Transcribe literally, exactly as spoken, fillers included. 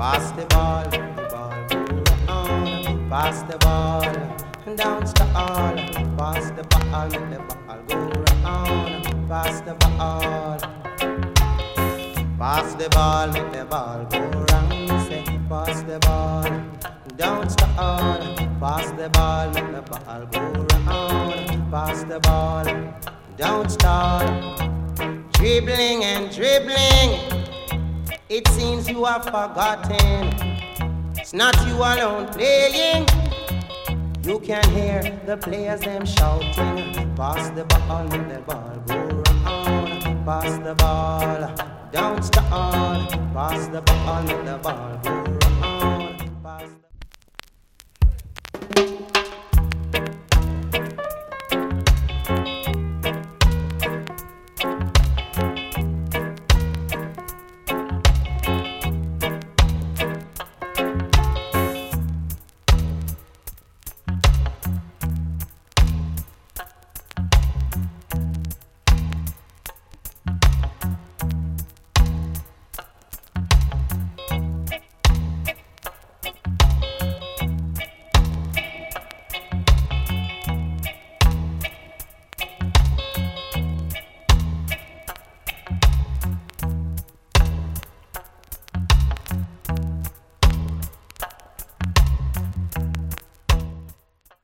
Pass the ball, the ball go round. Pass the ball, don't stall. Pass the ball, make the ball go round. Pass the ball. Pass the ball, make the ball go round. Say, pass the ball, don't stall. Pass the ball, make the ball go round. Pass the ball, don't stall. Dribbling and dribbling. It seems you have forgotten. It's not you alone playing. You can hear the players them shouting. Pass the ball, make the ball go round. Pass the ball, don't stall. Pass the ball, make the ball go round.